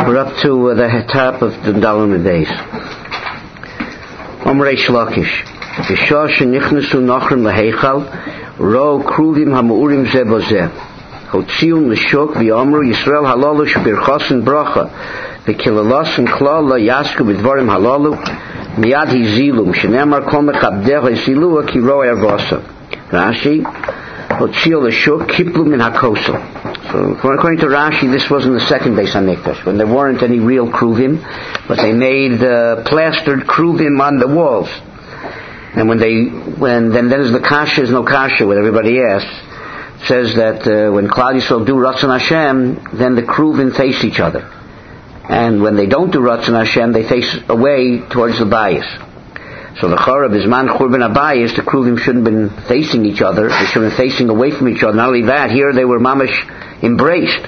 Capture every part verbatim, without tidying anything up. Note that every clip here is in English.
We're up to uh, the top of the Dalam days. Om Reish Lakish. B'shah shenichnesu nachrim laheichal, ro kruvim hamurim zeh bozeh. Hotzium l'shok v'yomru Yisrael halalu shbirchasin bracha, v'kilalasin klala yasku b'dvarim halalu, miyad hizilum, shenemar kol mechabdecha yizilua ki ro'e avasa. Rashi, Hotzium l'shok kiplu min hakosel. So, according to Rashi, this wasn't the second Beis HaMikdash, when there weren't any real kruvim, but they made uh, plastered kruvim on the walls. And when they, when then there's the kasha is no kasha, what everybody asks, it says that uh, when Klal Yisrael do Ratzon Hashem, then the kruvim face each other, and when they don't do Ratzon Hashem, they face away towards the bayis. So the Chara Bisman Churban Abayis, the kruvim shouldn't have been facing each other; they should have been facing away from each other. Not only that, here they were mamish embraced.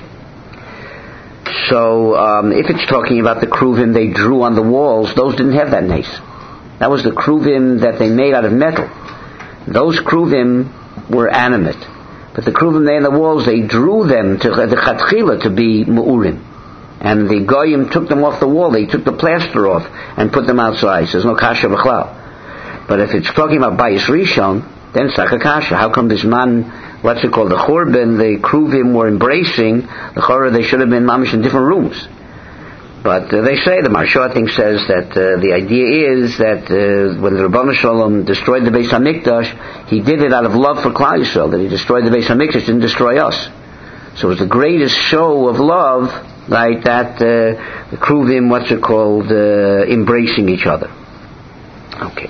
So um, if it's talking about the kruvim they drew on the walls, those didn't have that nace. That was the kruvim that they made out of metal. Those kruvim were animate. But the kruvim they on the walls, they drew them to the chatchila to be mu'urim. And the goyim took them off the wall, they took the plaster off and put them outside. So there's no kasha b'chlal. But if it's talking about bayis rishon, then it's like a kasha. How come this man, what's it called, the churban, the kruvim were embracing, the chorah they should have been mamish in different rooms. But uh, they say, the Maharsha I think says that uh, the idea is that uh, when the Rabbanu Shalom destroyed the Beis HaMikdash, he did it out of love for Klal Yisrael, that he destroyed the Beis HaMikdash, didn't destroy us. So it was the greatest show of love, right, that uh, the kruvim, what's it called, uh, embracing each other. Okay.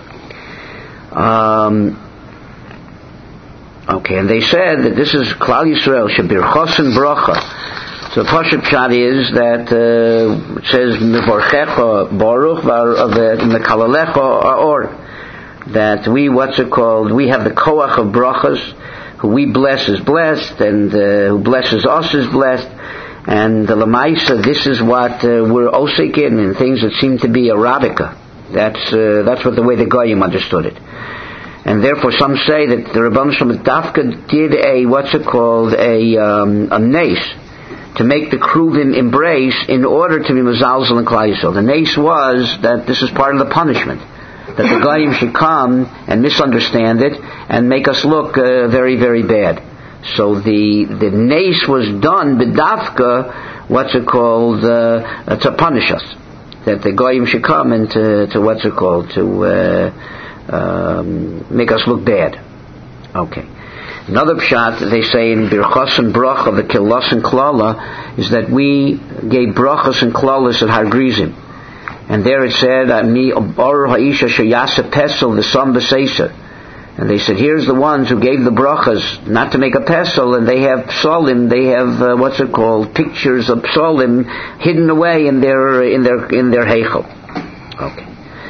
Um, okay, and they said that this is Klal Yisrael, Shabirchosin Bracha. So the Pashat Pshat is that uh, it says Mevorchecha Baruch Mekalalecha Or, that we, what's it called, we have the Koach of Brachas, who we bless is blessed, and uh, who blesses us is blessed, and the Lamaisa, this is what uh, we're osik in, in things that seem to be erotica. That's uh, that's what the way the Goyim understood it. And therefore some say that the Rabban Shalom Dafka did a, what's it called, a, um, a nace, to make the kruvim embrace in order to be mezalzel and Klal Yisrael. The nace was that this is part of the punishment, that the goyim should come and misunderstand it and make us look uh, very, very bad. So the the nace was done b'dafka, what's it called, uh, to punish us, that the goyim should come and to, to what's it called, to uh, um, make us look bad. Okay. Another pshat they say in Birchas and Bracha, the Kilas and Klala, is that we gave Brachas and Klalas at Har Grizim. And there it said, Mi Baruch Ha'isha Sheyasa Pesel V'Sam B'Seisa. And they said, here's the ones who gave the Brachas not to make a Pesel, and they have psalim, they have, uh, what's it called, pictures of psalim hidden away in their, in their, in their heichel. Okay.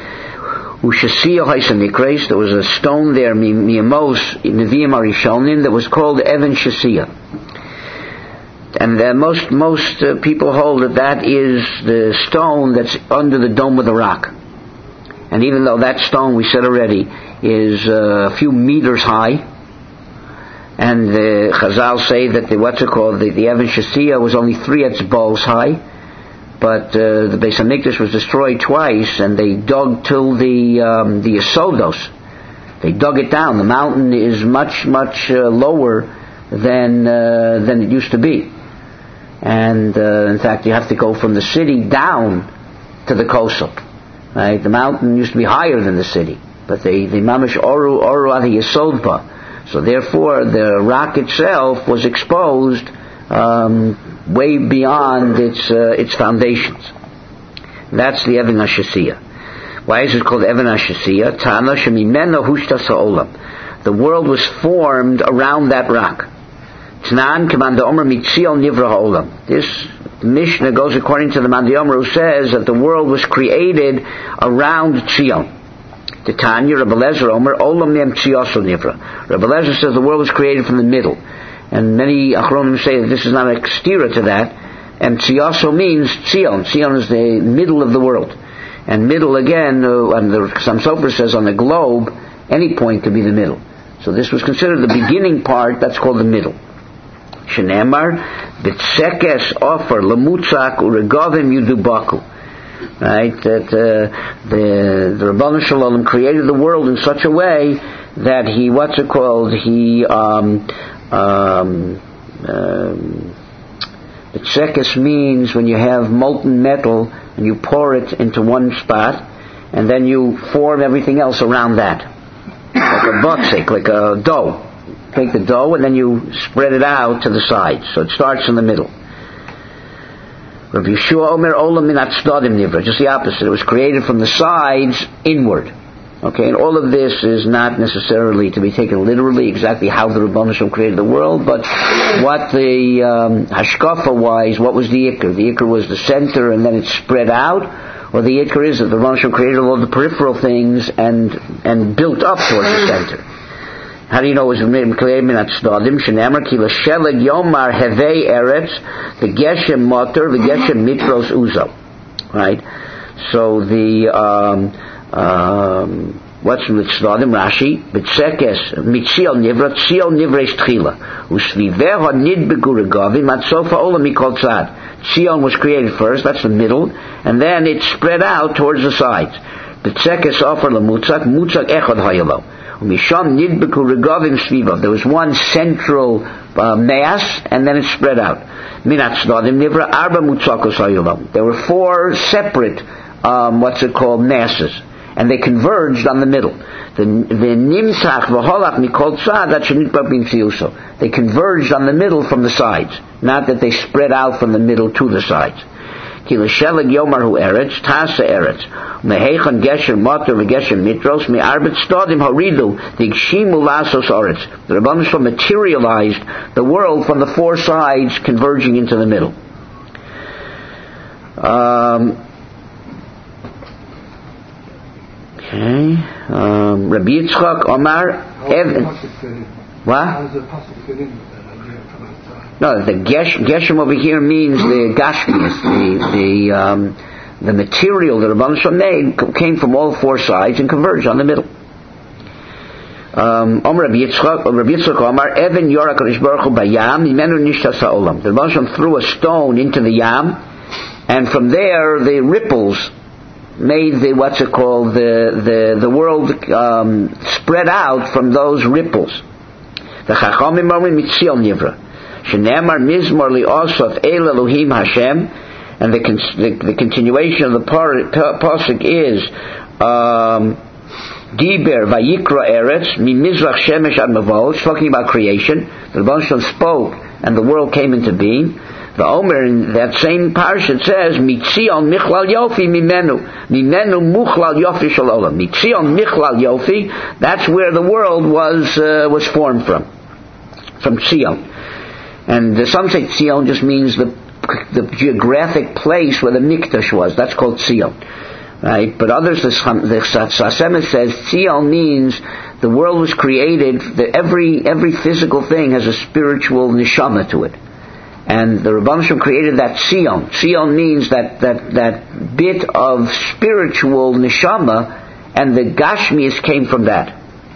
There was a stone there, Miyamos, Nevi'im Arishonim, that was called Evan Shasiya. And uh, most most uh, people hold that that is the stone that's under the dome of the rock. And even though that stone, we said already, is uh, a few meters high, and the Chazal say that the, what's it called, the, the Evan Shasiya was only three etzbos high, but uh, the Beis HaMikdash was destroyed twice, and they dug till the um, the Yesodos. They dug it down. The mountain is much, much uh, lower than uh, than it used to be. And uh, in fact, you have to go from the city down to the coastal. Right? The mountain used to be higher than the city, but the the mamish oru oru adi Yesodba. So therefore, the rock itself was exposed Um, way beyond its uh, its foundations. That's the Evan HaShasiya. Why is it called Evan HaShasiya? Ta'ana shemimena hushtas ha'olam. The world was formed around that rock. T'nan k'man da'omer mitzion nivra ha'olam. This Mishnah goes according to the Man Da'omer, who says that the world was created around Tzion. The Tanya, Rabbi Lezer Omer, olam nem tzioso nivra. Rabbi Lezer says the world was created from the middle. And many Achronim say that this is not a stira to that. And Tziyaso means Tzion. Tzion is the middle of the world. And middle again, uh, and the Chassam Sofer says on the globe, any point could be the middle. So this was considered the beginning part, that's called the middle. Shenemar, B'tsekes offer lemutzak uregovim yudubaku. Right, that uh, the the Rebbeinu Shalom created the world in such a way that he, what's it called? He um, um, um, B'tsekes means when you have molten metal and you pour it into one spot, and then you form everything else around that, like a butzik, like a dough. Take the dough and then you spread it out to the sides, so it starts in the middle. Rav Yeshua Omer Olam min atzdadim nivra, just the opposite. It was created from the sides inward. Okay, and all of this is not necessarily to be taken literally, exactly how the Rebbeinu Shalom created the world, but what the um, hashkafa-wise, what was the ikr? The ikr was the center and then it spread out, or the ikr is that the Rebbeinu Shalom created all the peripheral things and and built up towards the center. How do you know it was created min atzdadim? Shenemar ki l'sheleg yomar hevei eretz the geshem motor the geshem mitros uzo. Right. So the um, um, what's mitzdadim? Rashi b'tsekes mitziel nivra tziel nivreis tchila usviveha nidbegu regavim ad sofa olam mikol tzad. Tzion was created first. That's the middle, and then it spread out towards the sides. B'tsekes offer lemutzak mutzak echad hayalo. There was one central uh, mass, and then it spread out. There were four separate, um, what's it called, masses, and they converged on the middle. They converged on the middle from the sides, not that they spread out from the middle to the sides. Ki l'sheleg yomar hu eretz, tasa eretz. Mehechan gesher motor v'gesher mitros, me'arbet stodim haridu, v'gshimu lasos eretz. The Rebbeinu Shalom materialized the world from the four sides converging into the middle. Um, okay. Um, Rabbi Yitzchak Omar, Evan. What? No, the gesh, Geshem over here means the Gashmias, the the um, the material that Rebbeinu Shalom made came from all four sides and converged on the middle. Um, Omer Rabbi Yitzchak, Rabbi Yitzchak Omar, Evan Yorak Hakadosh Baruch Hu Bayam, Mimenu Nishtas Ha'olam. The Rebbeinu Shalom threw a stone into the Yam, and from there the ripples made the what's it called the the the world um, spread out from those ripples. The Chachamim are mitziel nivra. Shenemar mizmor li'osaf el Elohim Hashem, and the, con- the the continuation of the par- pasuk is um, Diber vayikra eretz mi mizrach shemesh ad mavot. It's talking about creation. The Rebbeinu Shalom spoke, and the world came into being. The Omer in that same parsha says mitzion michlal yofi mimenu mimenu muchlal yofi shalolam. Mitzion michlal yofi. That's where the world was uh, was formed from, from Tzion. And uh, some say Tzion just means the the geographic place where the Mikdash was. That's called Tzion, right? But others, the, the Sas Emes says Tzion means the world was created. That every every physical thing has a spiritual neshama to it, and the Rebbeinu Shalom created that Tzion. Tzion means that that that bit of spiritual neshama, and the Gashmias came from that.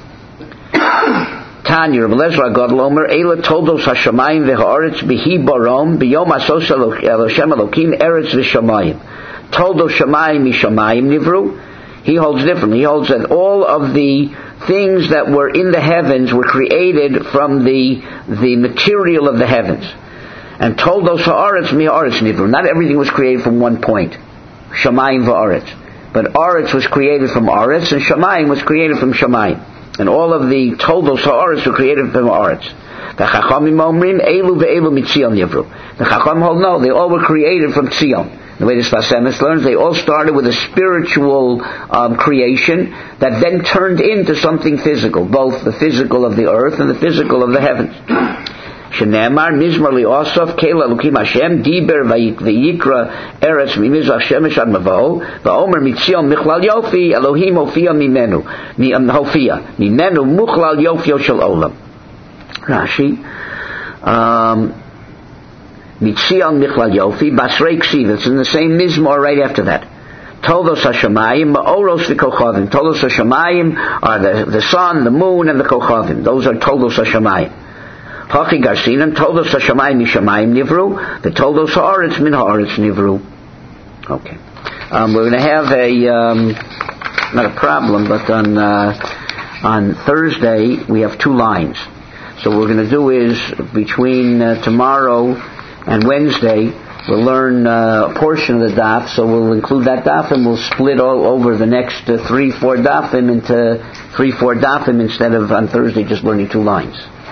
Tanya, Rabbi Lezer Gadol Omer, Eila Toldos Hashamayim v'Haaretz b'Hi Barom b'Yom Asos Elohim Elokim Eretz v'Shamayim. Toldos Shamayim Mishamayim Nivru. He holds differently. He holds that all of the things that were in the heavens were created from the the material of the heavens. And Toldos Haaretz miHaaretz Nivru. Not everything was created from one point. Shamayim v'Haaretz. But Aretz was created from Aretz, and Shamayim was created from Shamayim. And all of the Toldos Haaretz were created from Aretz. The Chachamim Omrim Elu ve'Elu mitzion Yivru. The Chachamim hold no, they all were created from Tzion. The way the Sas Emes learns, they all started with a spiritual um, creation that then turned into something physical, both the physical of the earth and the physical of the heavens. Shenemar Mizmor li'osaf Kela Elokim Hashem Diber v'Yikra Eretz Mimizrach Shemesh Ad Mavo v'Omer Mitzion Michlal Yofi Elohim Hofia Mimenu Hofia Mimenu Muchlal Yofio Shel Olam. Rashi um, Mitzion Michlal Yofi Basrei Ksiv. It's in the same Mizmor right after that. Toldos Hashamayim Ma'oros v'Kochavim. Toldos Hashamayim are the, the sun, the moon, and the Kochavim. Those are Toldos Hashamayim. Hachi Garsinan told us Hashamayim Mishamayim Nivru. The told us Haaretz Min Haaretz Nivru. Okay. Um, we're going to have a, um, not a problem, but on, uh, on Thursday we have two lines. So what we're going to do is, between uh, tomorrow and Wednesday, we'll learn uh, a portion of the daf, so we'll include that daf and we'll split all over the next uh, three, four dafim into three, four dafim instead of on Thursday just learning two lines.